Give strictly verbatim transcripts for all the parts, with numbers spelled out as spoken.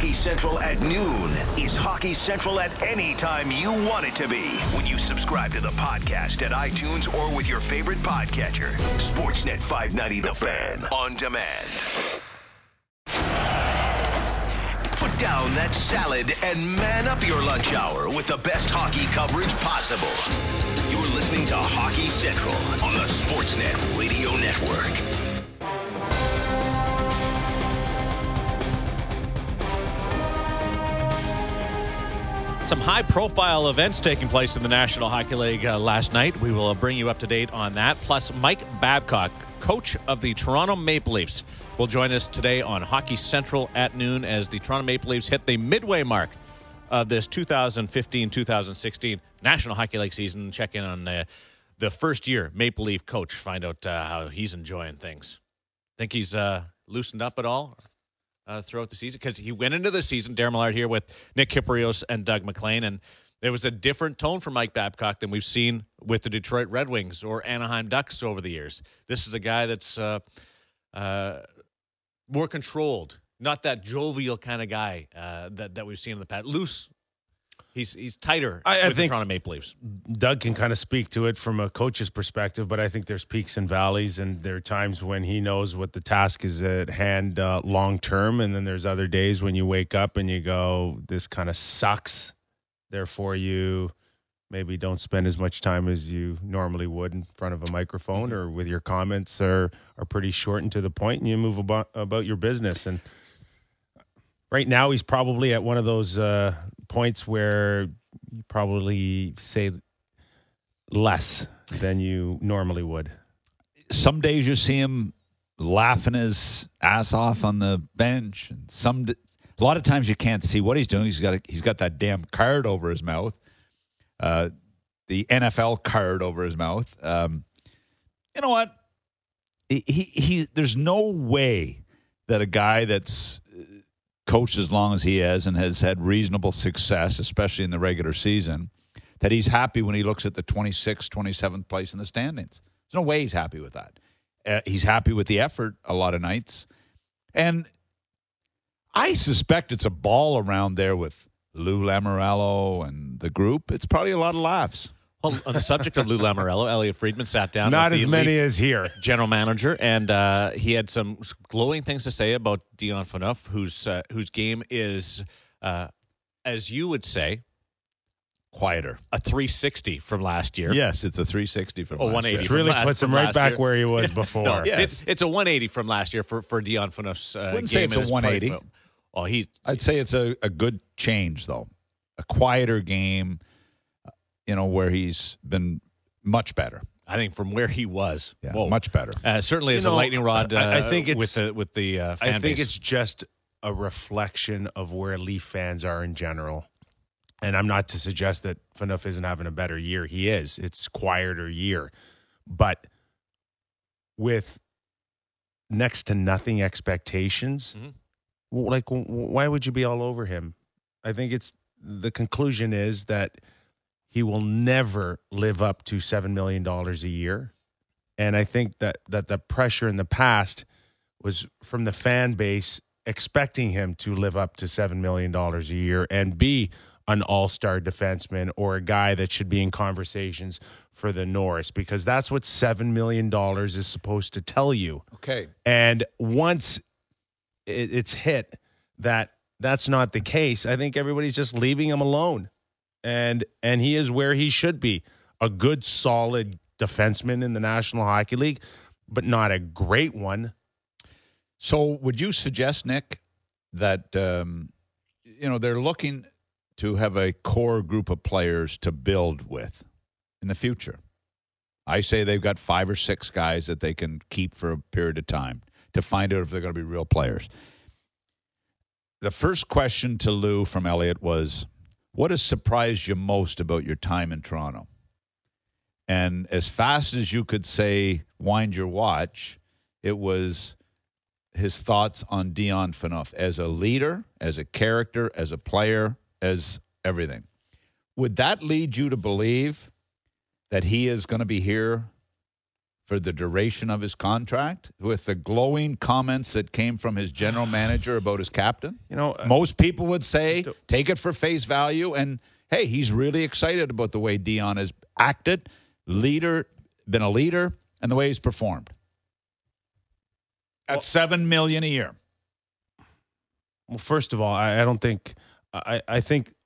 Hockey Central at noon is Hockey Central at any time you want it to be when you subscribe to the podcast at iTunes or with your favorite podcatcher. Sportsnet five ninety The Fan on demand. Put down that salad and man up your lunch hour with the best hockey coverage possible. You're listening to Hockey Central on the Sportsnet Radio Network. Some high-profile events taking place in the National Hockey League uh, last night. We will uh, bring you up to date on that. Plus, Mike Babcock, coach of the Toronto Maple Leafs, will join us today on Hockey Central at noon as the Toronto Maple Leafs hit the midway mark of this two thousand fifteen two thousand sixteen National Hockey League season. Check in on uh, the first-year Maple Leaf coach, find out uh, how he's enjoying things. Think he's uh, loosened up at all? Uh, throughout the season, because he went into the season, Darren Millard here with Nick Kypreos and Doug MacLean, and there was a different tone from Mike Babcock than we've seen with the Detroit Red Wings or Anaheim Ducks over the years. This is a guy that's uh, uh, more controlled, not that jovial kind of guy uh, that that we've seen in the past. Loose. He's he's tighter I, I with think the Toronto Maple Leafs. Doug can kind of speak to it from a coach's perspective, but I think there's peaks and valleys, and there are times when he knows what the task is at hand uh, long term, and then there's other days when you wake up and you go, this kind of sucks. Therefore, you maybe don't spend as much time as you normally would in front of a microphone, mm-hmm. or with your comments are, are pretty short and to the point, and you move about, about your business. And right now, he's probably at one of those uh, points where you probably say less than you normally would. Some days you see him laughing his ass off on the bench, and some a lot of times you can't see what he's doing. He's got a, he's got that damn card over his mouth, uh, the N F L card over his mouth. Um, you know what? He, he he. There's no way that a guy that's coached as long as he has and has had reasonable success, especially in the regular season, that he's happy when he looks at the twenty-sixth, twenty-seventh place in the standings. There's no way he's happy with that. Uh, he's happy with the effort a lot of nights. And I suspect it's a ball around there with Lou Lamoriello and the group. It's probably a lot of laughs. Well, on the subject of Lou Lamoriello, Elliot Friedman sat down. Not with as the many Leaf as here. General manager, and uh, he had some glowing things to say about Dion Phaneuf, whose uh, whose game is, uh, as you would say, quieter. A three sixty from last year. Yes, it's a three sixty from oh, last one eighty year. It really from puts last, him right back year. where he was before. No, yes. it's, it's a one eighty from last year for, for Dion Phaneuf's uh, Wouldn't game. say it's a in his one eighty. play. Oh, he. I'd say it's a, a good change, though. A quieter game, you know, where he's been much better. I think from where he was, yeah, whoa. much better. Uh, certainly, You as know, a lightning rod. Uh, I, I think it's with the with the uh, fan I think base. it's just a reflection of where Leaf fans are in general. And I'm not to suggest that Phaneuf isn't having a better year. He is. It's quieter year, but with next to nothing expectations, mm-hmm. like why would you be all over him? I think it's the conclusion is that he will never live up to seven million dollars a year. And I think that, that the pressure in the past was from the fan base expecting him to live up to seven million dollars a year and be an all-star defenseman or a guy that should be in conversations for the Norris, because that's what seven million dollars is supposed to tell you. Okay. And once it, it's hit that that's not the case, I think everybody's just leaving him alone. And and he is where he should be, a good, solid defenseman in the National Hockey League, but not a great one. So would you suggest, Nick, that, um, you know, they're looking to have a core group of players to build with in the future? I say they've got five or six guys that they can keep for a period of time to find out if they're going to be real players. The first question to Lou from Elliot was, what has surprised you most about your time in Toronto? And as fast as you could say, wind your watch, it was his thoughts on Dion Phaneuf as a leader, as a character, as a player, as everything. Would that lead you to believe that he is going to be here for the duration of his contract with the glowing comments that came from his general manager about his captain? You know, uh, most people would say take it for face value. And, hey, he's really excited about the way Dion has acted, leader, been a leader, and the way he's performed. At well, seven million dollars a year. Well, first of all, I, I don't think I, I think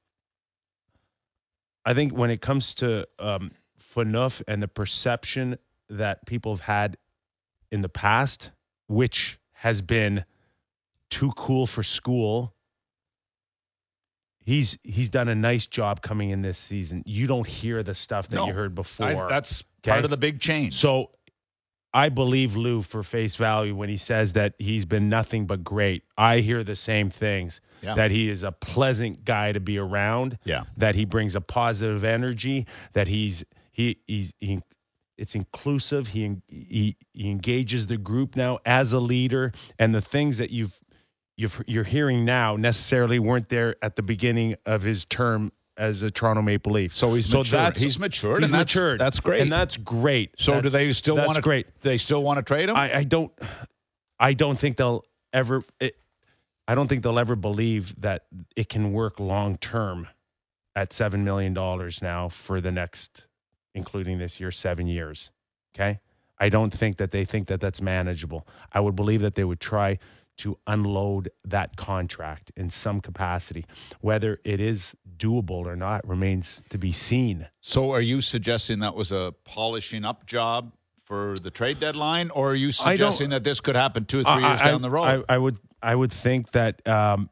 I think when it comes to um, Phaneuf and the perception that people have had in the past, which has been too cool for school, he's he's done a nice job coming in this season. You don't hear the stuff that no, you heard before. I, that's okay? part of the big change. So I believe Lou for face value when he says that he's been nothing but great. I hear the same things, yeah. that he is a pleasant guy to be around, yeah. that he brings a positive energy, that he's he he's he, it's inclusive. He, he he engages the group now as a leader, and the things that you've you've you're hearing now necessarily weren't there at the beginning of his term as a Toronto Maple Leaf. So he's so matured. He's matured. He's and that's, matured. That's great. And that's great. So that's, do they still want to great. They still want to trade him? I, I don't I don't think they'll ever it, I don't think they'll ever believe that it can work long term at seven million dollars now for the next, including this year, seven years. Okay? I don't think that they think that that's manageable. I would believe that they would try to unload that contract in some capacity. Whether it is doable or not remains to be seen. So are you suggesting that was a polishing up job for the trade deadline, or are you suggesting that this could happen two or three I, years I, down the road? I, I would I would think that um,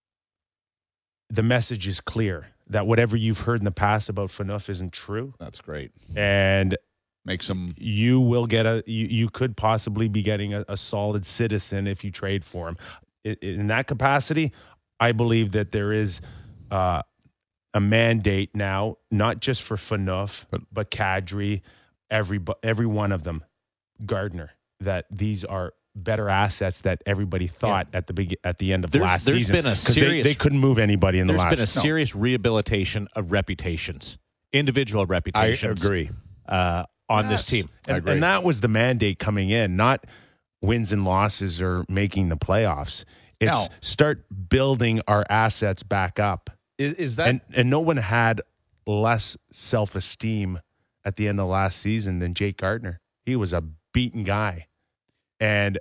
the message is clear, that whatever you've heard in the past about Phaneuf isn't true. That's great. And Make some. You will get a. You, you could possibly be getting a, a solid citizen if you trade for him. In, in that capacity, I believe that there is uh, a mandate now, not just for Phaneuf, but, but Kadri, every every one of them, Gardner. That these are better assets that everybody thought yeah. at the big, at the end of there's, last there's season. Been a serious, they, they couldn't move anybody in the last. There's been a serious no. rehabilitation of reputations, individual reputations. I agree. Uh, on yes. this team. And, and that was the mandate coming in, not wins and losses or making the playoffs. It's now, start building our assets back up. Is, is that and, and no one had less self-esteem at the end of last season than Jake Gardner. He was a beaten guy. And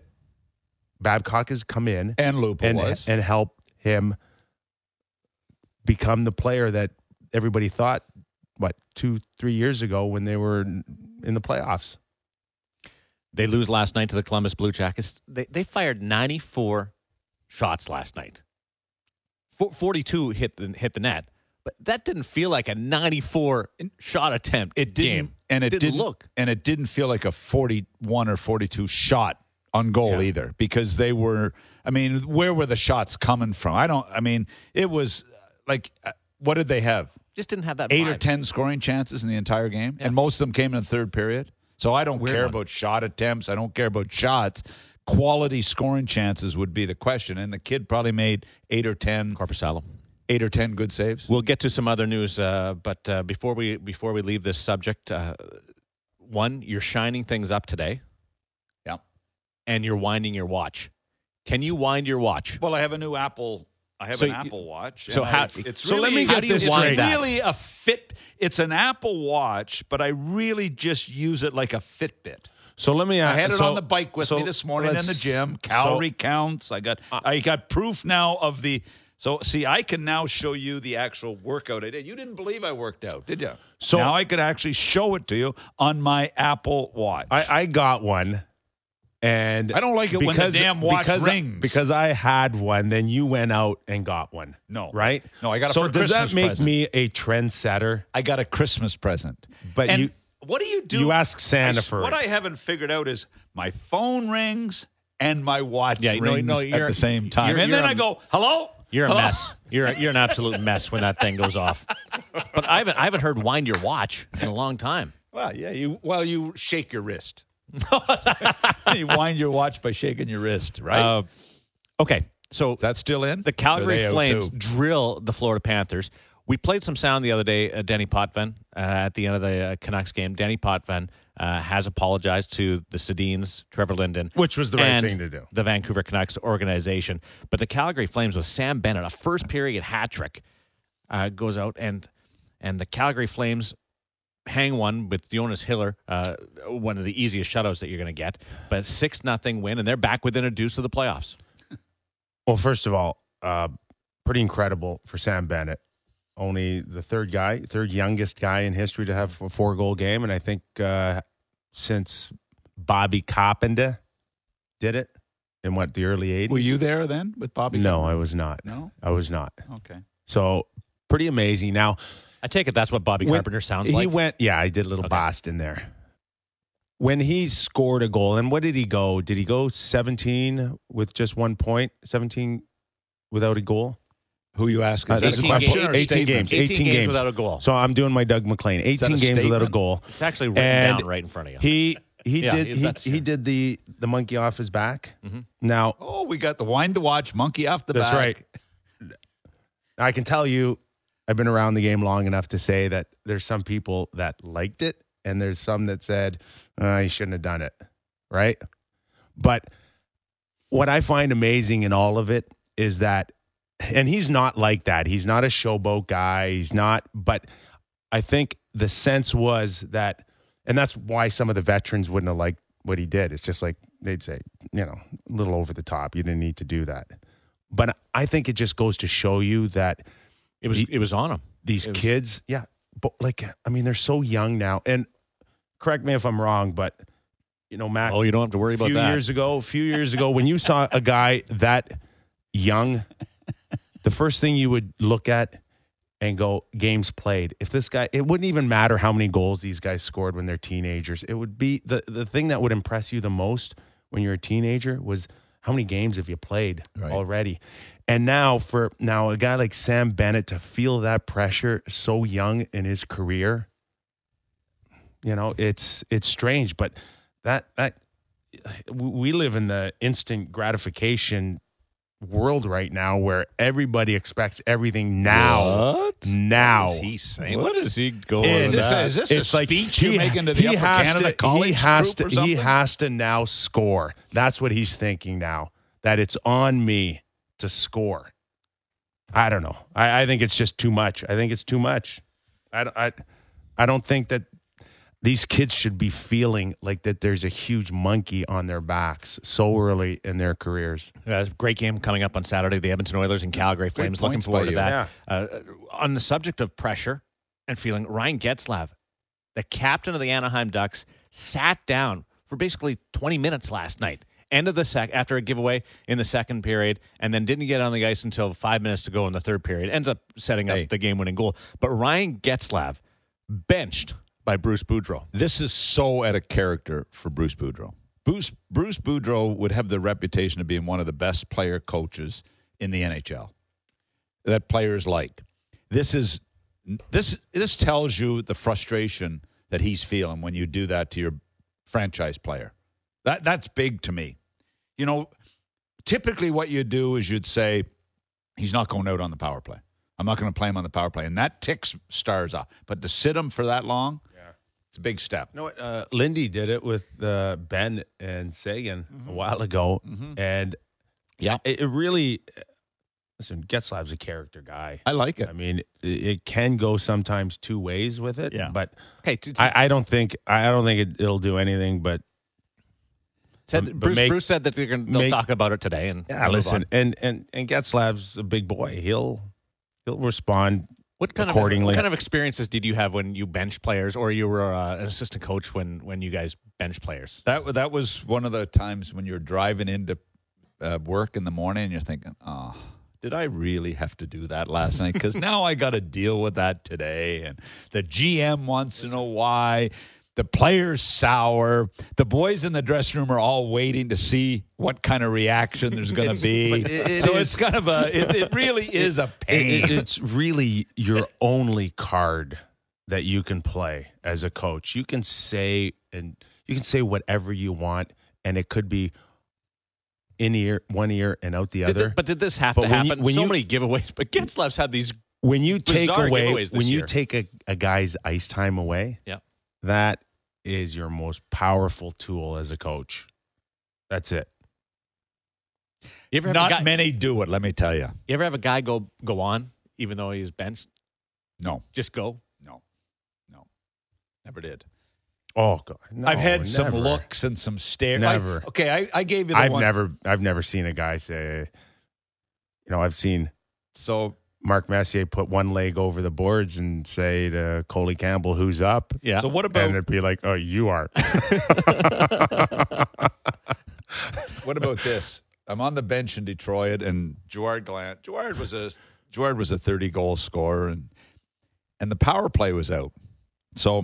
Babcock has come in and Lupa and, was. and helped him become the player that everybody thought, what, two, three years ago when they were in the playoffs. They lose last night to the Columbus Blue Jackets. They they fired ninety-four shots last night. forty-two hit the hit the net, but that didn't feel like a ninety-four shot attempt. It didn't, game. and it didn't, didn't look, and it didn't feel like a forty-one or forty-two shot on goal yeah. either, because they were. I mean, where were the shots coming from? I don't. I mean, it was like, what did they have? Just didn't have that eight vibe. or ten scoring chances in the entire game, yeah. and most of them came in the third period. So I don't Weird care one. about shot attempts. I don't care about shots. Quality scoring chances would be the question, and the kid probably made eight or ten. Korpisalo. Eight or ten good saves. We'll get to some other news, uh, but uh, before we before we leave this subject, uh, one, you're shining things up today. Yeah, and you're winding your watch. Can you wind your watch? Well, I have a new Apple. I have so an Apple Watch. So how? I, it's so really, let me get this straight. It's really a fit. It's an Apple Watch, but I really just use it like a Fitbit. So let me. I had it so, on the bike with so me this morning in the gym. Calorie so, counts. I got. Uh, I got proof now of the. So see, I can now show you the actual workout I did. You didn't believe I worked out, did you? So now I could actually show it to you on my Apple Watch. I, I got one. And I don't like it because, when the damn watch because, rings. Because I had one, then you went out and got one. No. Right? No, I got it so for a does Christmas that make present. me a trendsetter? I got a Christmas present. But and you what do you do? You ask Santa I, for What it. I haven't figured out is my phone rings and my watch yeah, rings no, no, at the same time. You're, and you're then a, I go, hello? You're a hello? mess. You're a, you're an absolute mess when that thing goes off. But I haven't I haven't heard wind your watch in a long time. Well, yeah, you well you shake your wrist. You wind your watch by shaking your wrist, right? Uh, okay, so is that still in? The Calgary Flames drill the Florida Panthers. We played some sound the other day, uh, Denny Potvin, uh, at the end of the uh, Canucks game. Denny Potvin uh, has apologized to the Sedins, Trevor Linden. Which was the right and thing to do. The Vancouver Canucks organization. But the Calgary Flames with Sam Bennett, a first period hat trick, uh, goes out, and and the Calgary Flames hang one with Jonas Hiller, uh, one of the easiest shutouts that you're going to get. But six nothing win, and they're back within a deuce of the playoffs. Well, first of all, uh, pretty incredible for Sam Bennett. Only the third guy, third youngest guy in history to have a four-goal game. And I think uh, since Bobby Carpenter did it in, what, the early eighties? Were you there then with Bobby? No, Carpenter? I was not. No? I was not. Okay. So pretty amazing. Now, I take it that's what Bobby when Carpenter sounds he like. He went, yeah, I did a little Okay. Boston there. When he scored a goal, and what did he go? Did he go seventeen with just one point? seventeen without a goal? Who you asking? Uh, Is that that's a a question question. or a eighteen statement? games. eighteen, eighteen games, games without a goal. So I'm doing my Doug McLean. eighteen a games without a statement? goal. It's actually written And down right in front of you. He he Yeah, did he- he, that's he true. did the the monkey off his back. Mm-hmm. Now Oh, we got the wine to watch, monkey off the that's back. right. I can tell you, I've been around the game long enough to say that there's some people that liked it, and there's some that said uh, he shouldn't have done it. Right, but what I find amazing in all of it is that, and he's not like that. He's not a showboat guy. He's not, but I think the sense was that, and that's why some of the veterans wouldn't have liked what he did. It's just like they'd say, you know, a little over the top. You didn't need to do that. But I think it just goes to show you that It was the- it was on him. these It was- kids, yeah, but like, I mean, they're so young now. And correct me if I'm wrong, but you know, Matt. Oh, you don't have to worry a about few that. years ago, a few years ago, when you saw a guy that young, the first thing you would look at and go, games played. If this guy, it wouldn't even matter how many goals these guys scored when they're teenagers. It would be the, the thing that would impress you the most when you're a teenager was how many games have you played Right. already? And now for now, a guy like Sam Bennett to feel that pressure so young in his career, you know, it's it's strange, but that that we live in the instant gratification world right now where everybody expects everything now. What? Now. What is he saying? What What is is he going Is with this, a, that? is this It's a like speech you're he- making to the he Upper has Canada to, College he has group or to, something? He has to now score. That's what he's thinking now, that it's on me to score. I don't know. I, I think it's just too much. I think it's too much. I, don't- I, I don't think that these kids should be feeling like that there's a huge monkey on their backs so early in their careers. Uh, great game coming up on Saturday. The Edmonton Oilers and Calgary Flames. Looking points forward by to you. that. Uh, on the subject of pressure and feeling, Ryan Getzlaf, the captain of the Anaheim Ducks, sat down for basically twenty minutes last night. End of the sec after a giveaway in the second period, and then didn't get on the ice until five minutes to go in the third period. Ends up setting Hey. up the game-winning goal. But Ryan Getzlaf benched by Bruce Boudreau. This is so out of character for Bruce Boudreau. Bruce, Bruce Boudreau would have the reputation of being one of the best player coaches in the N H L that players like. This is this this tells you the frustration that he's feeling when you do that to your franchise player. That that's big to me. You know, typically what you do is you'd say he's not going out on the power play. I'm not going to play him on the power play, and that ticks stars off. But to sit him for that long, it's a big step. You know what? Uh, Lindy did it with uh, Ben and Sagan a while ago, and Yeah. it, it really. Listen, Getzlav's a character guy. I like it. I mean, it, it can go sometimes two ways with it. Yeah. but Okay, t- t- I, I don't think I don't think it, it'll do anything. But said, but Bruce, make- Bruce said that they're gonna, they'll make- talk about it today. And yeah, move listen, on. and and and Getzlav's a big boy. He'll he'll respond. What kind of accordingly. what kind of experiences did you have when you benched players, or you were uh, an assistant coach when when you guys benched players? That that was one of the times when you're driving into uh, work in the morning and you're thinking, "Oh, did I really have to do that last night? Because now I got to deal with that today." And the G M wants to know why. The players sour. The boys in the dressing room are all waiting to see what kind of reaction there's going to be. but it- it so is- it's kind of a. It, it really is a It- pain. it- it's really your only card that you can play as a coach. You can say and you can say whatever you want, and it could be in ear, one ear, and out the Did other. thi- but did this have But to when you- happen? when so you- many giveaways. But Getzlav's had these. when you take bizarre away giveaways this when you year. take a, a guy's ice time away, Yeah. that is your most powerful tool as a coach. That's it. You ever have Not a guy, many do it, let me tell you. You ever have a guy go go on even though he's benched? No, Just go. no, no. Never did. Oh God, no, I've had some never. looks and some stares. Never. I, okay, I, I gave you the I've one. never, I've never seen a guy say, you know, I've seen So Mark Messier put one leg over the boards and say to Coley Campbell, "Who's up?" Yeah. So what about And it'd be like, "Oh, you are." what about this? I'm on the bench in Detroit, and Gerard Gallant. Gerard was a Gerard was a thirty goal scorer, and and the power play was out. So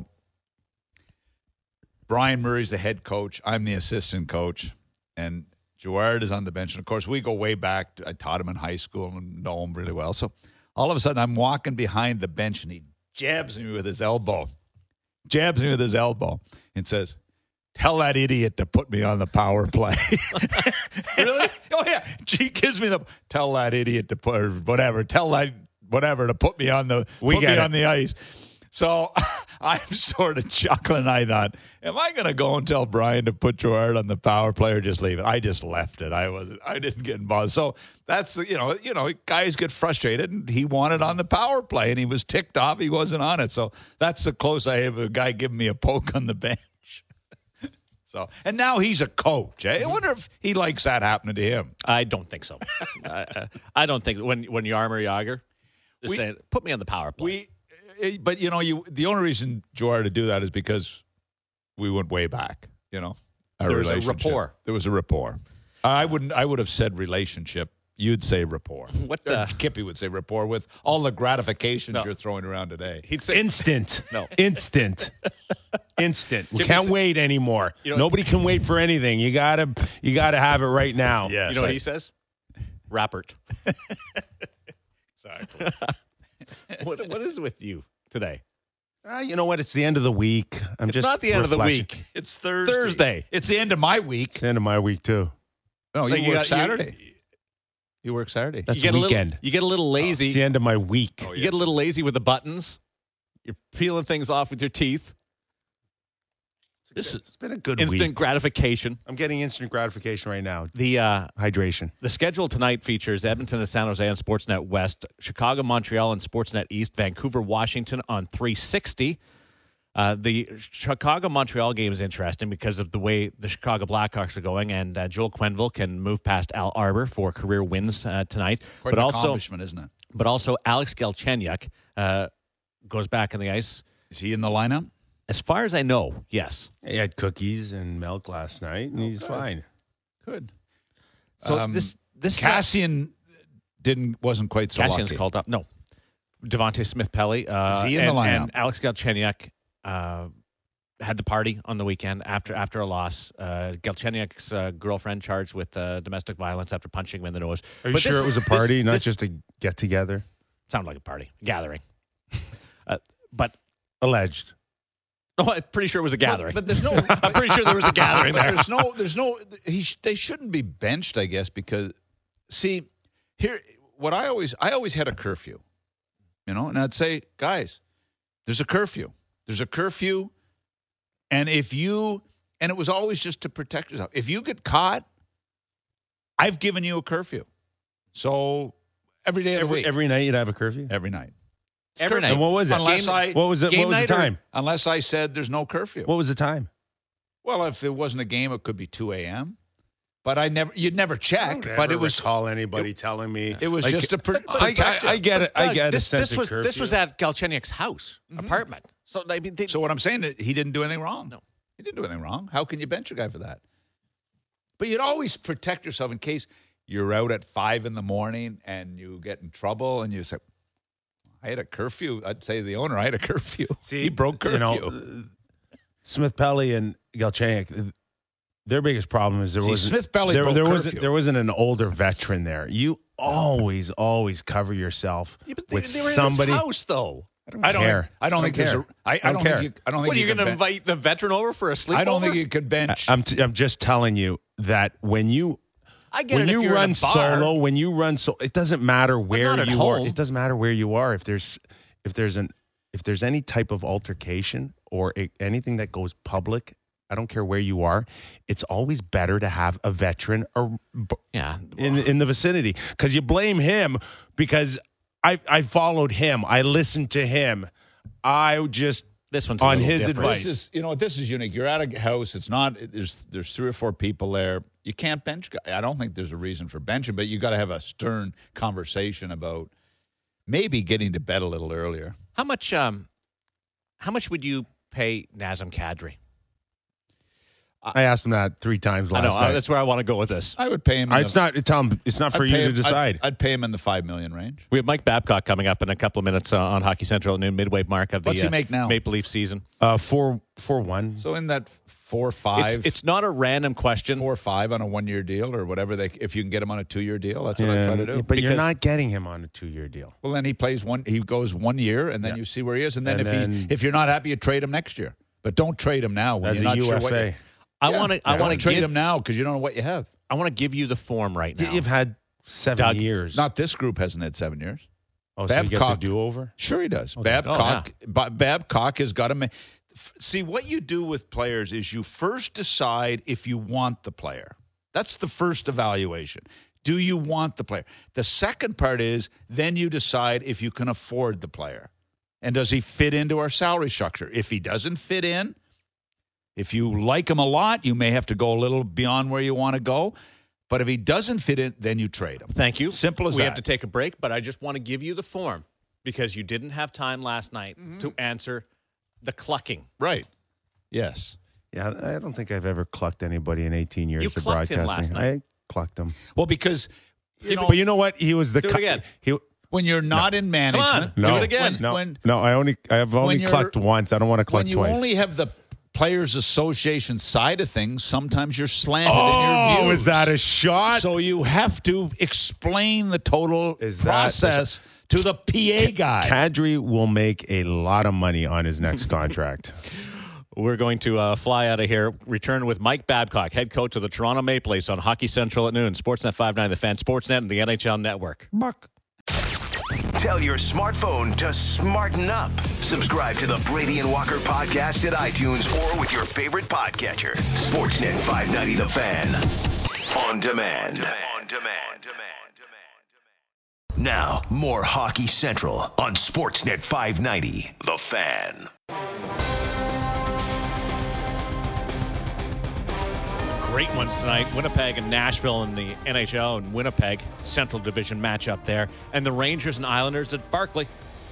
Brian Murray's the head coach. I'm the assistant coach, and Gerard is on the bench. And of course, we go way back. I taught him in high school and know him really well. So all of a sudden, I'm walking behind the bench, and he jabs me with his elbow. Jabs me with his elbow and says, "Tell that idiot to put me on the power play." Really? Oh, yeah. She gives me the, tell that idiot to put, or whatever, tell that, whatever, to put me on the, We put me get on it. the ice. So I'm sort of chuckling. I thought, am I going to go and tell Brian to put Gerard on the power play or just leave it? I just left it. I wasn't, I didn't get involved. So that's, you know, you know, guys get frustrated, and he wanted on the power play, and he was ticked off. He wasn't on it. So that's the close I have a guy giving me a poke on the bench. So, and now he's a coach. Eh? I wonder if he likes that happening to him. I don't think so. I, I don't think when when Jaromir Jagr is We- saying, "Put me on the power play." We, eh, but you know, you the only reason Gerard to do that is because we went way back. You know, our There was a relationship. rapport. There was a rapport. I wouldn't. I would have said relationship. You'd say rapport. What, Or uh, Kippy would say rapport with all the gratifications No. you're throwing around today. He'd say, Instant. No. Instant. Instant. We Jimmy can't said- wait anymore. You know- Nobody can wait for anything. You gotta you gotta have it right now. Yes. "You know what he says?" Rappert. Exactly. what what is with you today? Uh, you know what? It's the end of the week. I'm It's just not the end of the reflection. week. It's Thursday. Thursday. It's the end of my week. It's the end of my week too. No, you Like, you work got- you- Saturday. You work Saturday. That's you get weekend. A little, you get a little lazy. It's the end of my week. Oh, You get a little lazy with the buttons. You're peeling things off with your teeth. This is It's been a good instant week. gratification. I'm getting instant gratification right now. The uh, Hydration. the schedule tonight features Edmonton and San Jose on Sportsnet West, Chicago, Montreal, and Sportsnet East, Vancouver, Washington on three sixty. Uh, the Chicago-Montreal game is interesting because of the way the Chicago Blackhawks are going, and uh, Joel Quenneville can move past Al Arbor for career wins uh, tonight. Quite but an also, accomplishment, isn't it? but also Alex Galchenyuk uh, goes back in the ice. Is he in the lineup? As far as I know, yes. He had cookies and milk last night, and he's fine. Good. So Um, this this Cassian didn't wasn't quite so Cassian's lucky. called up. No, Devontae Smith-Pelly. Uh, Is he in the and, lineup? And Alex Galchenyuk uh, had the party on the weekend after after a loss. Uh, Galchenyuk's uh, girlfriend charged with uh, domestic violence after punching him in the nose. Are you But sure this- it was a this- party, not this- just a get together? Sounded like a party, gathering. uh, but Alleged. no, I'm pretty sure it was a gathering. But, but there's no. I'm pretty sure there was a gathering But there. there's no. There's no. He. sh- They shouldn't be benched, I guess, because see here. What I always. I always had a curfew, you know, and I'd say, guys, there's a curfew. There's a curfew, and if you and it was always just to protect yourself. If you get caught, I've given you a curfew. So every day of the Every, week, every night you'd have a curfew? every night. Every night. And what was it? Unless Game- I- what was it? game What was the night or- time? Unless I said there's no curfew. What was the time? Well, if it wasn't a game, it could be two a.m. But I never, you'd never check. But it was, call anybody telling me it was like, just a. Pr- I, I, I get it. I Doug, get this, a sense this of was curfew. this was at Galchenyuk's house Mm-hmm. apartment. So I mean, they, So what I'm saying is he didn't do anything wrong. No. He didn't do anything wrong. How can you bench a guy for that? But you'd always protect yourself in case you're out at five in the morning and you get in trouble and you say, I had a curfew. I'd say to the owner, I had a curfew. See, he broke curfew. You know, Smith Pelly and Galchenyuk, their biggest problem is there See, wasn't Smith-Pelly there, broke there curfew. wasn't there wasn't an older veteran there. You always always cover yourself Yeah, but they, with they were somebody. in his house though. I don't care. think, I don't I think don't there's care. a. I, I I don't don't care. think you. I don't think What, are you can going to ben- invite the veteran over for a sleepover? I don't think you could bench. I'm t- I'm just telling you that when you I get when it if you you're in run a bar. solo, when you run so, it doesn't matter where not at you are. home. It doesn't matter where you are. If there's if there's an if there's any type of altercation or a, anything that goes public, I don't care where you are, it's always better to have a veteran or Yeah. in in the vicinity, because you blame him because I I followed him, I listened to him, I just This one's a on little his different. advice. This is, you know, this is unique. You're at a house. It's not. There's there's three or four people there. You can't bench. I don't think there's a reason for benching, but you got to have a stern conversation about maybe getting to bed a little earlier. How much? Um, how much would you pay Nazem Kadri? I asked him that three times I last know night. that's where I want to go with this. I would pay him. in it's the, not Tom. It's not for I'd you pay to him- decide. I'd, I'd pay him in the five million range. We have Mike Babcock coming up in a couple of minutes uh, on Hockey Central at noon, midway mark of the What's he uh, make now? Maple Leaf season. uh, four four one. So in that four five, It's, it's not a random question. four five on a one year deal or whatever. They if you can get him on a two year deal, that's what I try to do. But you're Because- not getting him on a two year deal. Well, then he plays one. He goes one year, and then Yeah. you see where he is. And then And if he then- if you're not happy, you trade him next year. But don't trade him now when As you're a not sure what. U F A, You, I Yeah. want to. Yeah. I want to Don't trade give him now because you don't know what you have. I want to give you the form right now. you've had seven Doug, years. Not this group hasn't had seven years. oh, so he gets a Babcock- do over. Sure, he does. Oh, Babcock, Ba- Babcock has got to make. See, what you do with players is you first decide if you want the player. That's the first evaluation. Do you want the player? The second part is then you decide if you can afford the player. And does he fit into our salary structure? If he doesn't fit in, if you like him a lot, you may have to go a little beyond where you want to go. But if he doesn't fit in, then you trade him. Thank you. Simple as we that. have to take a break, but I just want to give you the form because you didn't have time last night Mm-hmm. to answer the clucking. Right. Yes. Yeah, I don't think I've ever clucked anybody in eighteen years You of clucked him broadcasting. last night. I clucked him. Well, because you know, But you know what? He was the Do it cu- again. He, when you're not in management, Do no, it again. When, no, when, no. I only I have only when you're- clucked once. I don't want to cluck when you twice. only have the Players Association side of things, sometimes you're slanted in oh, your views. is that a shot? So you have to explain the total Is that- process to the P A guy. Kadri will make a lot of money on his next contract. We're going to uh, fly out of here. Return with Mike Babcock, head coach of the Toronto Maple Leafs on Hockey Central at noon. Sportsnet five ninety, The Fan, Sportsnet, and the N H L Network. Buck. Tell your smartphone to smarten up. Subscribe to the Brady and Walker podcast at iTunes or with your favorite podcatcher. Sportsnet five ninety The Fan. On demand. On demand. Now, more Hockey Central on Sportsnet five ninety The Fan. Great ones tonight. Winnipeg and Nashville in the N H L, and Winnipeg Central Division matchup there. And the Rangers and Islanders at Barclay.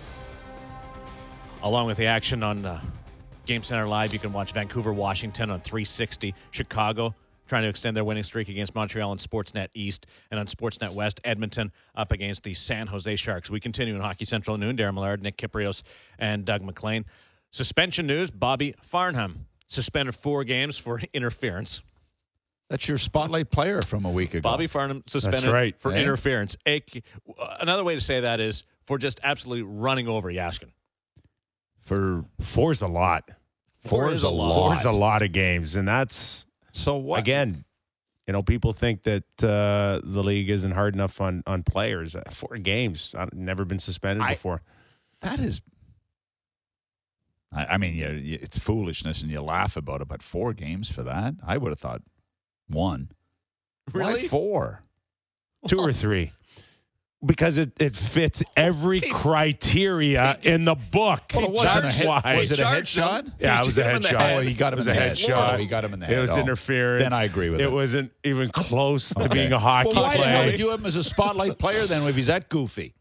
Along with the action on uh, Game Center Live, you can watch Vancouver, Washington on three sixty. Chicago trying to extend their winning streak against Montreal on Sportsnet East. And on Sportsnet West, Edmonton up against the San Jose Sharks. We continue in Hockey Central at noon. Darren Millard, Nick Kiprios, and Doug McLean. Suspension news, Bobby Farnham suspended four games for interference. That's your spotlight player from a week ago. Bobby Farnham suspended That's right. for Yeah. interference. A- Another way to say that is for just absolutely running over Yaskin. for Four's a lot. four is a lot. Four's a lot of games, and that's So what? again. You know, people think that uh, the league isn't hard enough on on players. Uh, Four games, I've never been suspended I- before. That is. I, I mean, you, you, it's foolishness, and you laugh about it. But four games for that, I would have thought one. Really? Why four? Two or three. Because it, it fits every criteria in the book. Well, it wasn't That's a hit- why. was it a charged him. headshot? Yeah, it Did was you a get him in the headshot. head? Oh, he got him It was in the a head. headshot. Oh, he got him in the head. It was Oh. interference. Then I agree with it. it. wasn't even close to Okay. being a hockey Well, why the hell play. did you have him as a spotlight player then if he's that goofy?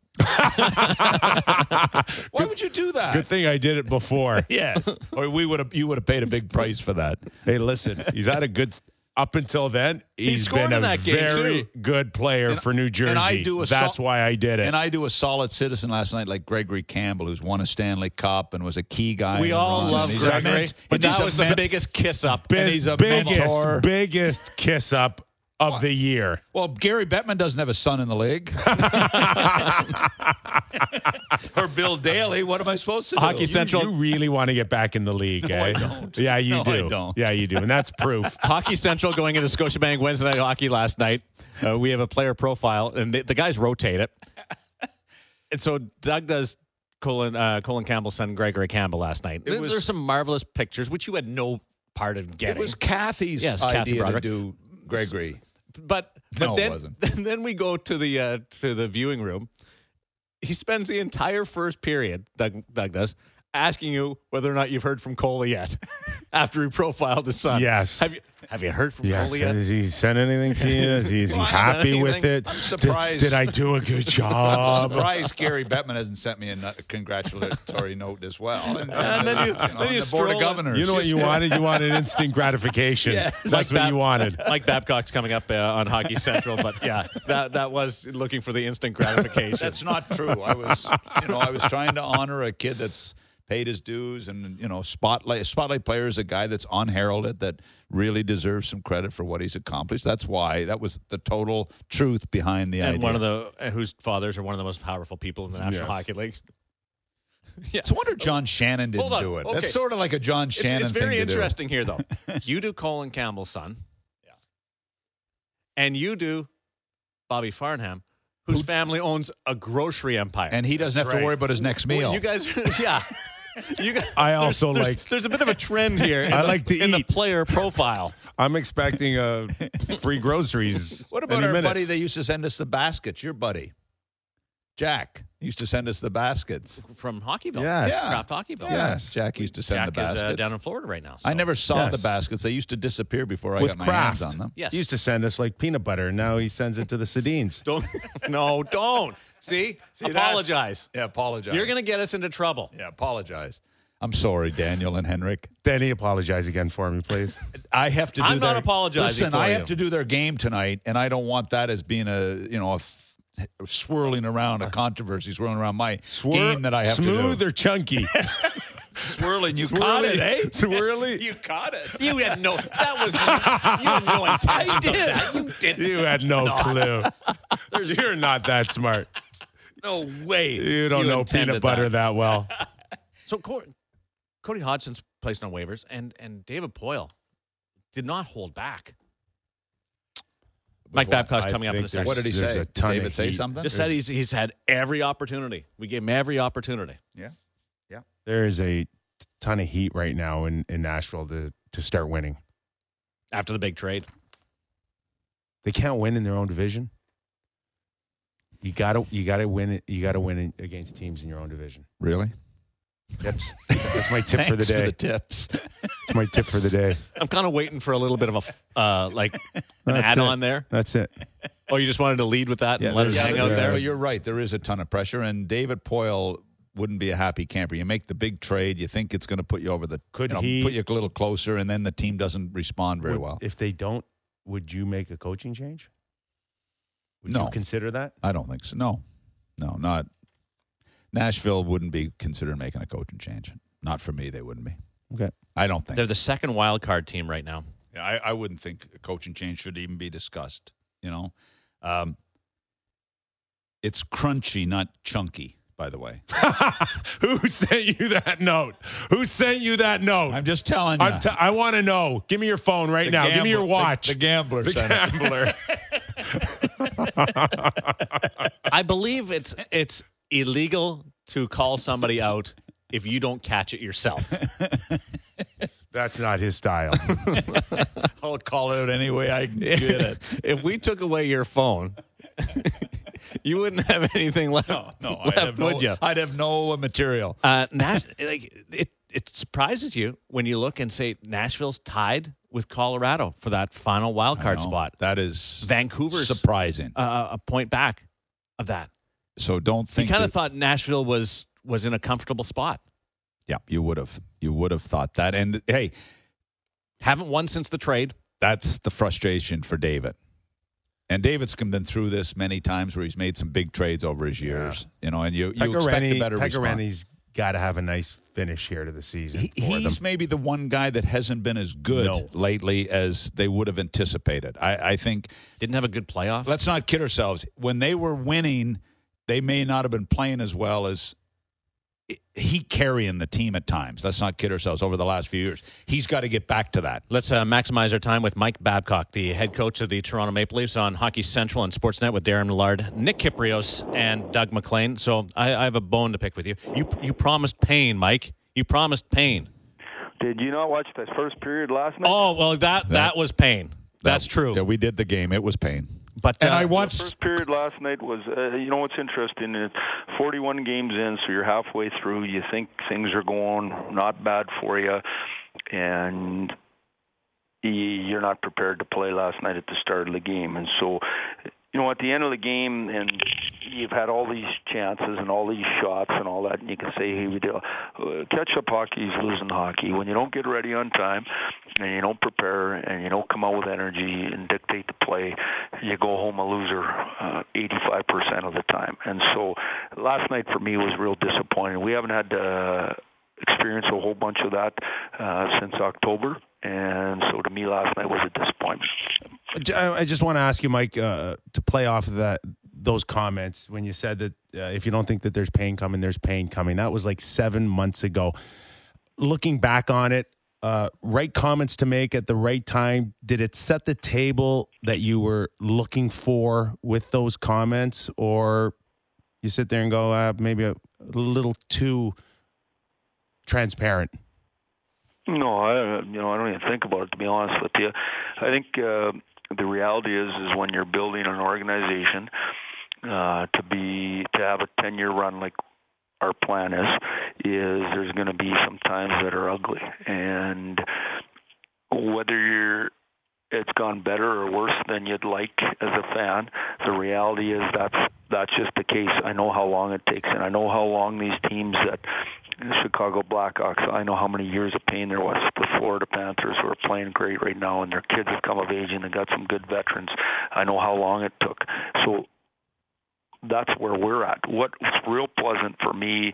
Why would you do that? Good thing I did it before. Yes. Or we would have you would have paid a big price for that. Hey, listen, he's had a good. Up until then, he's scored been in a that game, very too. good player And- for New Jersey. and I do a That's sol- why I did it. And I do a solid citizen last night like Gregory Campbell, who's won a Stanley Cup and was a key guy. We in all runs. love He's a Gregory, ment- but and that he's a was the men- biggest kiss up. Biz- and he's a biggest, mentor. biggest kiss up of the year. Well, Gary Bettman doesn't have a son in the league. Or Bill Daly. What am I supposed to do? Hockey You- Central. You, really want to get back in the league, No, eh? I don't. Yeah, you No, I do. don't. Yeah, you do, and that's proof. Hockey Central going into Scotiabank Wednesday Night Hockey last night. Uh, we have a player profile, and the, the guys rotate it. And so Doug does Colin uh, Colin Campbell's son, Gregory Campbell, last night. There, was- there's some marvelous pictures, which you had no part of getting. It was Kathy's Yes, Kathy idea to Broderick. do Gregory. But but No, it then wasn't. then we go to the uh, to the viewing room. He spends the entire first period, Doug, Doug does, asking you whether or not you've heard from Cole yet. After he profiled his son, Yes. Have you have you heard from Yes. Cole yet? Has he sent anything to you? Is he, is he Well, happy with anything. it? I'm Did- surprised. Did, I do a good I'm job? surprised Gary Bettman hasn't sent me a nut- congratulatory note as well. And, And then you- know, then on you the board of stroll- governors. You know what you wanted? You wanted instant gratification. Yeah. That's Mike what Bab- you wanted. Mike Babcock's coming up uh, on Hockey Central, but yeah, that that was looking for the instant gratification. That's not true. I was, you know, I was trying to honor a kid that's paid his dues, and you know, spotlight spotlight player is a guy that's unheralded that really deserves some credit for what he's accomplished. That's why that was the total truth behind the and idea. one of the uh, whose fathers are one of the most powerful people in the National Yes. Hockey League. Yeah. It's a wonder John Shannon didn't Hold on. do it. Okay. That's sort of like a John It's, Shannon it's thing very to do. interesting here, though. You do Colin Campbell's son, Yeah. and you do Bobby Farnham, whose family owns a grocery empire. And he doesn't That's have to right. worry about his next Well, meal. you guys, yeah. You guys, I there's- also there's, like- There's a bit of a trend here. In I the, like to in the eat. player profile. I'm expecting uh, free groceries. What about any our minute. buddy that used to send us the baskets? Your buddy, Jack, used to send us the baskets. From Hockeyville. Yes. Yeah. Craft Hockeyville. Yes, Jack used to send Jack the is baskets. uh, down in Florida right now. I so- never saw Yes. the baskets. They used to disappear before I With got my Kraft. hands on them. Yes. He used to send us like peanut butter, and now he sends it to the Sedines. Don't. No, don't. See? See, that's- Apologize. Yeah, apologize. You're going to get us into trouble. Yeah, apologize. I'm sorry, Daniel and Henrik. Danny, apologize again for me, please. I have to do I'm not their, apologizing Listen, for I you. have to do their game tonight, and I don't want that as being a, you know, a f- swirling around, a controversy swirling around my game that I have smooth to do. or chunky? Swirling, you Swirly. caught it, eh? Swirly. You caught it. You had no. That was. You had no intention of that. You didn't. You had no clue. You're not that smart. No way. You don't know intended peanut butter that. that well. So Co- Cody Hodgson's placed on waivers, and and David Poyle did not hold back. Mike Babcock's I coming up in a think second. What did he There's say? a ton Did David of say heat. something? Just said he's he's had every opportunity. We gave him every opportunity. Yeah. Yeah. There is a ton of heat right now in, in Nashville to, to start winning. After the big trade. They can't win in their own division. You gotta you gotta win it. You gotta win it against teams in your own division. Really? Tips. That's my tip for the Thanks day. for the tips. That's my tip for the day. I'm kind of waiting for a little bit of a uh, like an That's add-on it. there. That's it. Oh, you just wanted to lead with that and Yeah, let us there's- hang yeah, out there- there. Well, you're right. There is a ton of pressure, and David Poyle wouldn't be a happy camper. You make the big trade, you think it's going to put you over the, Could you know, he- put you a little closer, and then the team doesn't respond very Would- well. If they don't, would you make a coaching change? Would No. you consider that? I don't think so. No, no, not Nashville wouldn't be considered making a coaching change. Not for me, they wouldn't be. Okay. I don't think. They're the second wild card team right now. Yeah, I, I wouldn't think a coaching change should even be discussed. You know, um, it's crunchy, not chunky. By the way, Who sent you that note? Who sent you that note? I'm just telling you. I'm t- I want to know. Give me your phone right The now. Give me your gambler- watch. The, the gambler. The sent it. gambler. I believe it's it's illegal to call somebody out if you don't catch it yourself. That's not his style. I'll call it out anyway. I can get it. If we took away your phone, you wouldn't have anything left. No, I'd left, have no, would you? I'd have no material. Uh, Nash, like it, it surprises you when you look and say Nashville's tied with Colorado for that final wild card I know. spot. That is Vancouver's surprising. uh, a point back of that. So don't You think. kind of that- thought Nashville was was in a comfortable spot. yeah, you would have. You would have thought that. And hey, Haven't won since the trade. that's the frustration for David. And David's been through this many times where he's made some big trades over his years. You know, and you, you expect a better response. Pecorini's got to have a nice finish here to the season. He, for he's them. maybe the one guy that hasn't been as good No. lately as they would have anticipated. I, I think, Didn't have a good playoff. let's not kid ourselves. When they were winning, they may not have been playing as well as he carrying the team at times. Let's not kid ourselves. Over the last few years, he's got to get back to that. Let's uh, maximize our time with Mike Babcock, the head coach of the Toronto Maple Leafs, on Hockey Central and Sportsnet with Darren Millard, Nick Kypreos, and Doug MacLean. So I, I have a bone to pick with you. You you promised pain, Mike. You promised pain. Did you not watch the first period last night? Oh, well, that that, that was pain. That's that, true. Yeah, we did the game. It was pain. But and uh, I watched the first period last night was, uh, you know, what's interesting is forty-one games in, so you're halfway through. You think things are going not bad for you, and you're not prepared to play last night at the start of the game. And so, you know, at the end of the game, and you've had all these chances and all these shots and all that, and you can say, hey, we do. Uh, catch-up hockey is losing hockey. When you don't get ready on time and you don't prepare and you don't come out with energy and dictate the play, you go home a loser uh, eighty-five percent of the time. And so last night for me was real disappointing. We haven't had to experience a whole bunch of that uh, since October. And so to me, last night was a disappointment. I just want to ask you, Mike, uh, to play off of that, those comments when you said that uh, if you don't think that there's pain coming, there's pain coming. That was like seven months ago. Looking back on it, uh, right comments to make at the right time. Did it set the table that you were looking for with those comments, or you sit there and go, uh, maybe a little too transparent? No, I you know I don't even think about it, to be honest with you. I think uh, the reality is is when you're building an organization uh, to be to have a ten-year run like our plan is, is there's going to be some times that are ugly, and whether you're it's gone better or worse than you'd like as a fan, the reality is that's that's just the case. I know how long it takes, and I know how long these teams that the Chicago Blackhawks, I know how many years of pain there was. The Florida Panthers who are playing great right now, and their kids have come of age, and they got some good veterans. I know how long it took. So that's where we're at. What's real pleasant for me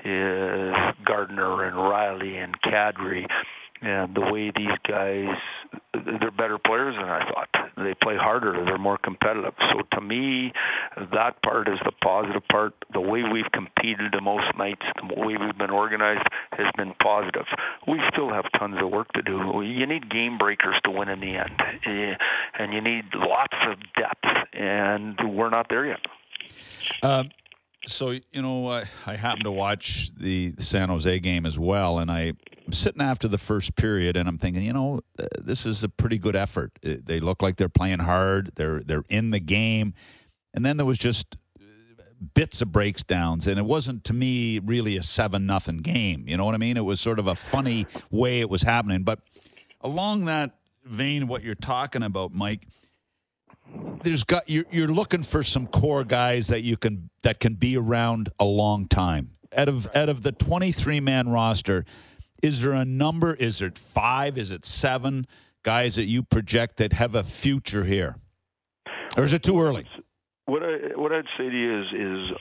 is Gardner and Riley and Kadri, and the way these guys, they're better players than I thought. They play harder. They're more competitive. So to me, that part is the positive part. The way we've competed the most nights, the way we've been organized has been positive. We still have tons of work to do. You need game breakers to win in the end, and you need lots of depth, and we're not there yet. Um, so, you know, I, I happened to watch the San Jose game as well, and I, I'm sitting after the first period, and I'm thinking, you know, uh, this is a pretty good effort. It, they look like they're playing hard. They're they're in the game. And then there was just bits of breakdowns, and it wasn't, to me, really a seven nothing game. You know what I mean? It was sort of a funny way it was happening. But along that vein, what you're talking about, Mike, there's got you're, you're looking for some core guys that you can that can be around a long time. Out of out of the twenty-three man roster, is there a number? Is it five? Is it seven guys that you project that have a future here, or is it too early? What I what I'd say to you is is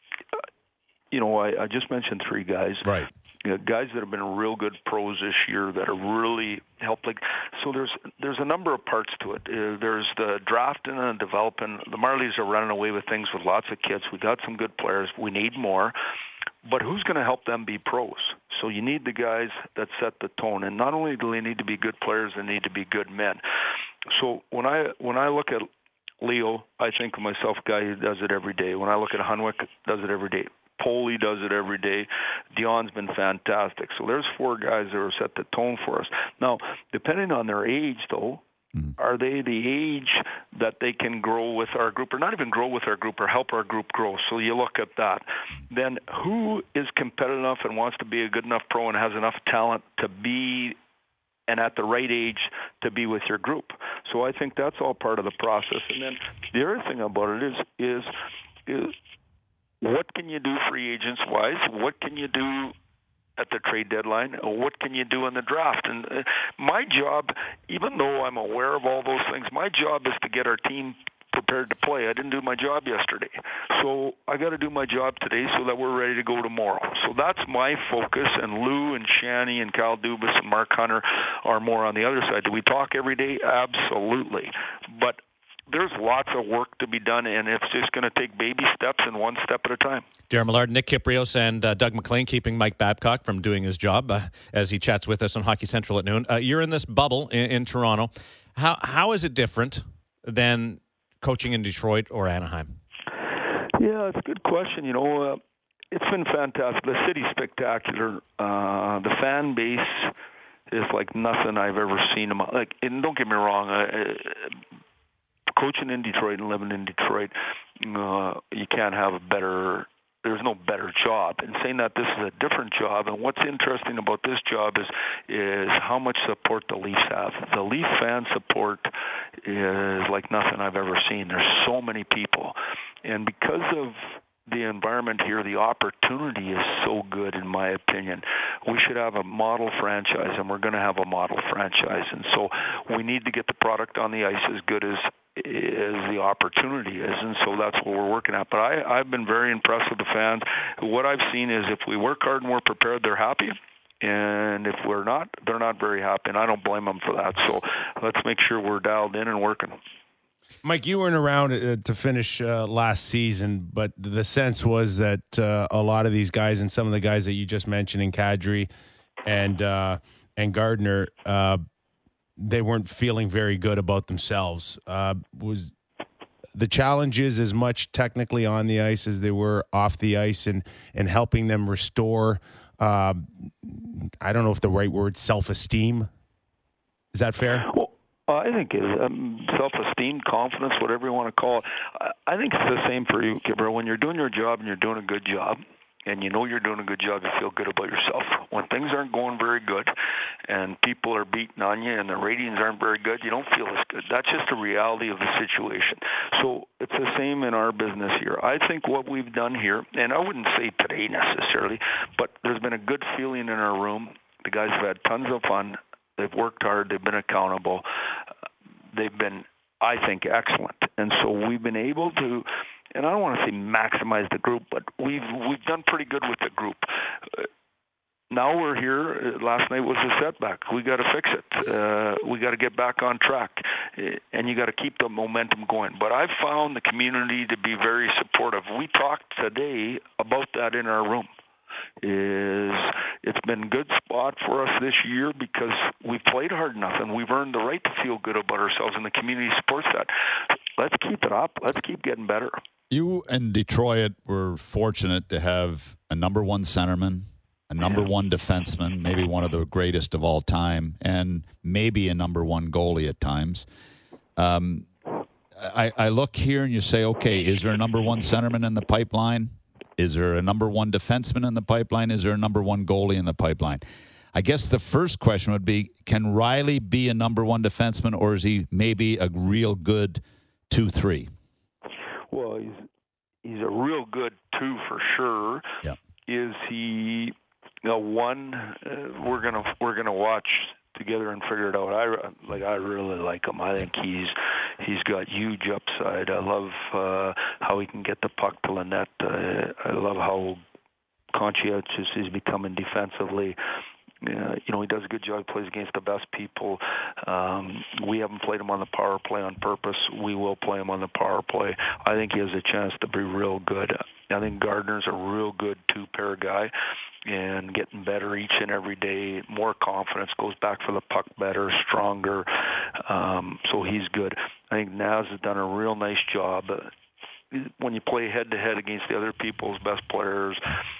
you know I, I just mentioned three guys, right? You know, guys that have been real good pros this year that are really helped. Like, so there's there's a number of parts to it. Uh, there's the drafting and developing. The Marlies are running away with things with lots of kids. We got some good players. We need more. But who's going to help them be pros? So you need the guys that set the tone. And not only do they need to be good players, they need to be good men. So when I when I look at Leo, I think of myself, a guy who does it every day. When I look at Hunwick, does it every day. Poley does it every day. Dion's been fantastic. So there's four guys that have set the tone for us. Now, depending on their age, though, mm-hmm. are they the age that they can grow with our group, or not even grow with our group, or help our group grow? So you look at that. Then who is competitive enough and wants to be a good enough pro and has enough talent to be and at the right age to be with your group? So I think that's all part of the process. And then the other thing about it is is is what can you do free agents-wise? What can you do at the trade deadline? What can you do in the draft? And uh, my job, even though I'm aware of all those things, my job is to get our team prepared to play. I didn't do my job yesterday. So I got to do my job today so that we're ready to go tomorrow. So that's my focus, and Lou and Shanny and Kyle Dubas and Mark Hunter are more on the other side. Do we talk every day? Absolutely. But there's lots of work to be done, and it's just going to take baby steps and one step at a time. Darren Millard, Nick Kypreos, and uh, Doug MacLean keeping Mike Babcock from doing his job uh, as he chats with us on Hockey Central at noon. Uh, you're in this bubble in, in Toronto. How How is it different than coaching in Detroit or Anaheim? Yeah, it's a good question. You know, uh, it's been fantastic. The city's spectacular. Uh, the fan base is like nothing I've ever seen. Like, and don't get me wrong, uh, coaching in Detroit and living in Detroit, uh, you can't have a better. There's no better job. And saying that this is a different job, and what's interesting about this job is is how much support the Leafs have. The Leaf fan support is like nothing I've ever seen. There's so many people, and because of the environment here, the opportunity is so good, in my opinion. We should have a model franchise, and we're going to have a model franchise. And so we need to get the product on the ice as good as as the opportunity is, and so that's what we're working at. But I, I've been very impressed with the fans. What I've seen is if we work hard and we're prepared, they're happy. And if we're not, they're not very happy, and I don't blame them for that. So let's make sure we're dialed in and working. Mike, you weren't around uh, to finish uh, last season, but the sense was that uh, a lot of these guys and some of the guys that you just mentioned in Kadri and uh, and Gardner, uh, they weren't feeling very good about themselves. Uh, was the challenges as much technically on the ice as they were off the ice, and and helping them restore, uh, I don't know if the right word, self-esteem? Is that fair? Well, Uh, I think it's um, self-esteem, confidence, whatever you want to call it. I, I think it's the same for you, Kipper. When you're doing your job and you're doing a good job, and you know you're doing a good job, you feel good about yourself. When things aren't going very good and people are beating on you and the ratings aren't very good, you don't feel as good. That's just the reality of the situation. So it's the same in our business here. I think what we've done here, and I wouldn't say today necessarily, but there's been a good feeling in our room. The guys have had tons of fun. They've worked hard. They've been accountable. They've been, I think, excellent. And so we've been able to, and I don't want to say maximize the group, but we've we've done pretty good with the group. Uh, now we're here. Last night was a setback. We got to fix it. Uh, we got to get back on track, and you got to keep the momentum going. But I've found the community to be very supportive. We talked today about that in our room. Is it's been a good spot for us this year because we've played hard enough and we've earned the right to feel good about ourselves, and the community supports that. Let's keep it up. Let's keep getting better. You and Detroit were fortunate to have a number one centerman, a number yeah. one defenseman, maybe one of the greatest of all time, and maybe a number one goalie at times. Um, I, I look here and you say, okay, is there a number one centerman in the pipeline? Is there a number one defenseman in the pipeline? Is there a number one goalie in the pipeline? I guess the first question would be, can Riley be a number one defenseman, or is he maybe a real good two three? Well, he's he's a real good two for sure. Yeah. Is he a one? Uh, we're gonna we're gonna watch together and figure it out. I like I really like him. I think he's he's got huge upside. I love uh, how he can get the puck to the net. Uh, I love how conscientious he's becoming defensively. Uh, you know, he does a good job. He plays against the best people. Um, we haven't played him on the power play on purpose. We will play him on the power play. I think he has a chance to be real good. I think Gardner's a real good two-pair guy and getting better each and every day, more confidence, goes back for the puck better, stronger. Um, so he's good. I think Naz has done a real nice job. When you play head-to-head against the other people's best players,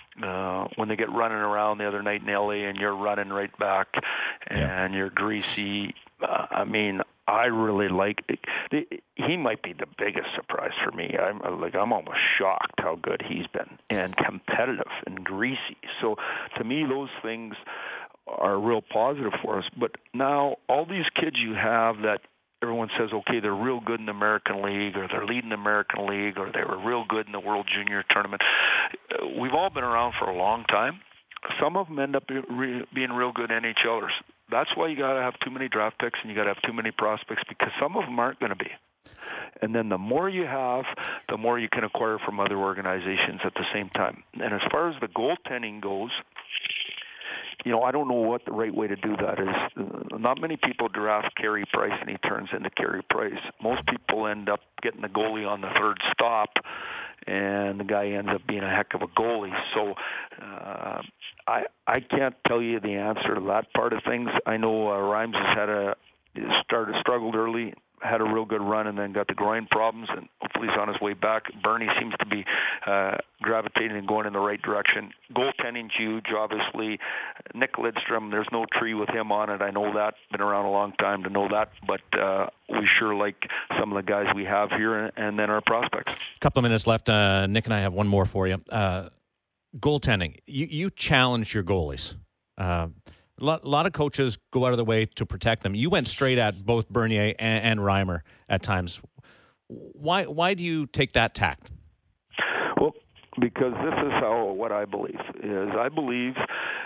Uh, when they get running around the other night in L A and you're running right back and yeah. you're greasy, uh, I mean, I really like it. He might be the biggest surprise for me. I'm like I'm almost shocked how good he's been and competitive and greasy. So to me, those things are real positive for us. But now all these kids you have that everyone says, okay, they're real good in the American League, or they're leading the American League, or they were real good in the World Junior Tournament. We've all been around for a long time. Some of them end up being real good NHLers. That's why you got to have too many draft picks and you got to have too many prospects, because some of them aren't going to be. And then the more you have, the more you can acquire from other organizations at the same time. And as far as the goaltending goes, you know, I don't know what the right way to do that is. Not many people draft Carey Price and he turns into Carey Price. Most people end up getting the goalie on the third stop, and the guy ends up being a heck of a goalie. So uh, I I can't tell you the answer to that part of things. I know uh, Rhymes has had a started struggled early, had a real good run, and then got the groin problems, and hopefully he's on his way back. Bernie seems to be uh, gravitating and going in the right direction. Goaltending's huge, obviously. Nick Lidstrom, there's no tree with him on it. I know that. Been around a long time to know that, but uh, we sure like some of the guys we have here, and then our prospects. A couple of minutes left. Uh, Nick and I have one more for you. Uh, goaltending. You, you challenge your goalies. Uh, A lot, a lot of coaches go out of their way to protect them. You went straight at both Bernier and, and Reimer at times. Why why do you take that tact? Well, because this is how what I believe is. I believe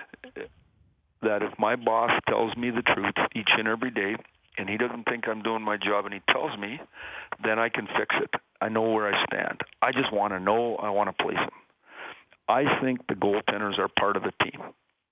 that if my boss tells me the truth each and every day, and he doesn't think I'm doing my job, and he tells me, then I can fix it. I know where I stand. I just want to know. I want to place them. I think the goaltenders are part of the team.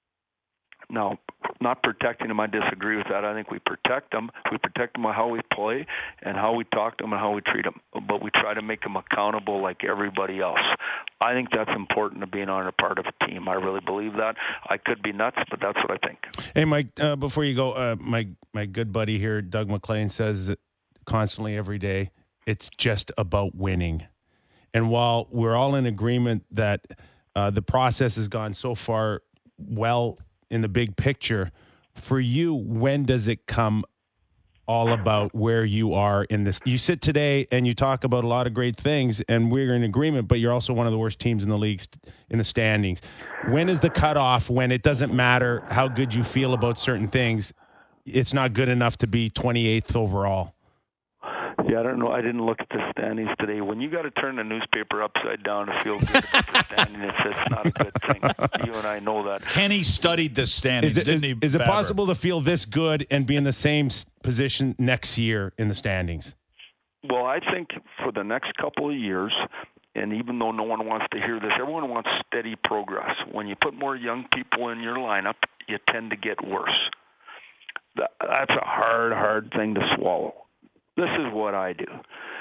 Now, not protecting them, I disagree with that. I think we protect them. We protect them on how we play and how we talk to them and how we treat them. But we try to make them accountable like everybody else. I think that's important to being on a part of a team. I really believe that. I could be nuts, but that's what I think. Hey, Mike, uh, before you go, uh, my, my good buddy here, Doug McLean, says constantly every day, it's just about winning. And while we're all in agreement that uh, the process has gone so far well in the big picture, for you, when does it come all about where you are in this? You sit today and you talk about a lot of great things, and we're in agreement, but you're also one of the worst teams in the league in the standings. When is the cutoff when it doesn't matter how good you feel about certain things? It's not good enough to be twenty-eighth overall. Yeah, I don't know. I didn't look at the standings today. When you got to turn the newspaper upside down to feel good about the standing, it's, it's not a good thing. You and I know that. Kenny studied the standings, Is it, didn't is, he? is it Bever? possible to feel this good and be in the same position next year in the standings? Well, I think for the next couple of years, and even though no one wants to hear this, everyone wants steady progress. When you put more young people in your lineup, you tend to get worse. That, that's a hard, hard thing to swallow. This is what I do.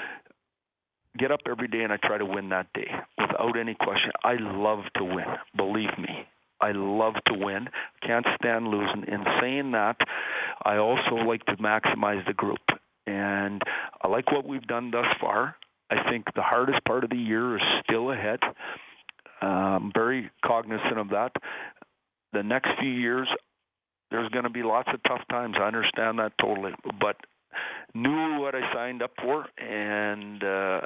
Get up every day and I try to win that day without any question. I love to win. Believe me. I love to win. Can't stand losing. In saying that, I also like to maximize the group. And I like what we've done thus far. I think the hardest part of the year is still ahead. I'm very cognizant of that. The next few years, there's going to be lots of tough times. I understand that totally. But knew what I signed up for, and uh,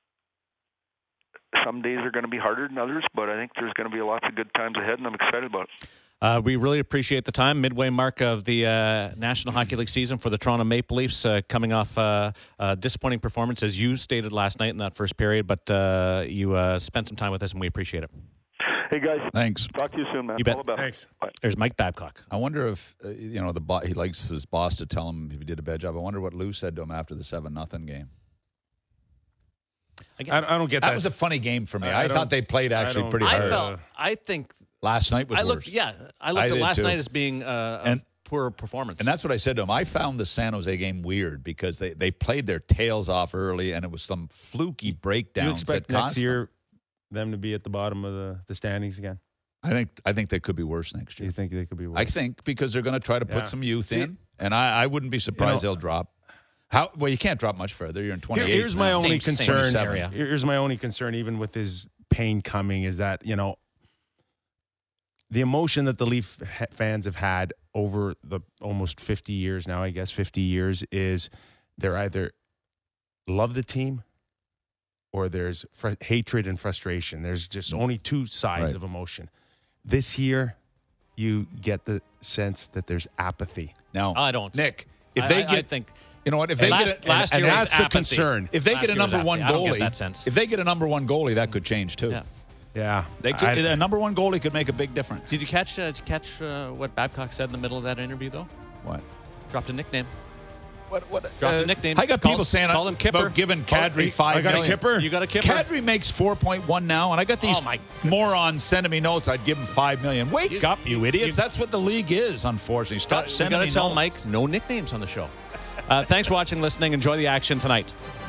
some days are going to be harder than others, but I think there's going to be lots of good times ahead, and I'm excited about it. Uh, we really appreciate the time. Midway mark of the uh, National Hockey League season for the Toronto Maple Leafs, uh, coming off uh, a disappointing performance, as you stated last night in that first period, but uh, you uh, spent some time with us, and we appreciate it. Hey, guys. Thanks. Talk to you soon, man. You bet. All the best. Thanks. Bye. There's Mike Babcock. I wonder if, uh, you know, the bo- he likes his boss to tell him if he did a bad job. I wonder what Lou said to him after the seven nothing game. Again, I, I don't get that. That was a funny game for me. I I, don't- thought they played I actually don't- pretty I hard. felt. I think. Last night was I looked. worse. Yeah, I looked I at did last too. night as being uh, a And- poor performance. And that's what I said to him. I found the San Jose game weird because they, they played their tails off early, and it was some fluky breakdowns. you expect that next cost them. year them to be at the bottom of the, the standings again? I think I think they could be worse next Do year. you think they could be worse? I think because they're going to try to put Yeah. some youth See- in, and I, I wouldn't be surprised You know- they'll drop. How well you can't drop much further. You're in Here- twenty-eight. here's my now. only Same- same concern. area. Here's my only concern, even with his pain coming, is that, you know, the emotion that the Leaf ha- fans have had over the almost fifty years now, I guess fifty years, is they're either love the team or there's fr- hatred and frustration. There's just only two sides Right. of emotion. This year, you get the sense that there's apathy. Now, I don't. Nick, if I- they I- I get, think- you know what? If they last, get a, last and year that's was the apathy. concern. if they Last get a year was number one apathy. I don't goalie, get that sense. if they get a number one goalie, that could change too. Yeah. Yeah. They could, I- a number one goalie could make a big difference. Did you catch? Uh, did you catch uh, what Babcock said in the middle of that interview? Though What? dropped a nickname. What? What? Drop uh, the nickname. I got Call- people saying call him Kipper. about giving Kadri five I got million. a Kipper. You got a Kipper? Kadri makes four point one now, and I got these Oh, my morons sending me notes. I'd give him five million. Wake You- up, you idiots! you- That's what the league is. Unfortunately, stop You sending got me to tell notes. Mike no nicknames on the show. Uh, thanks for watching, listening. Enjoy the action tonight.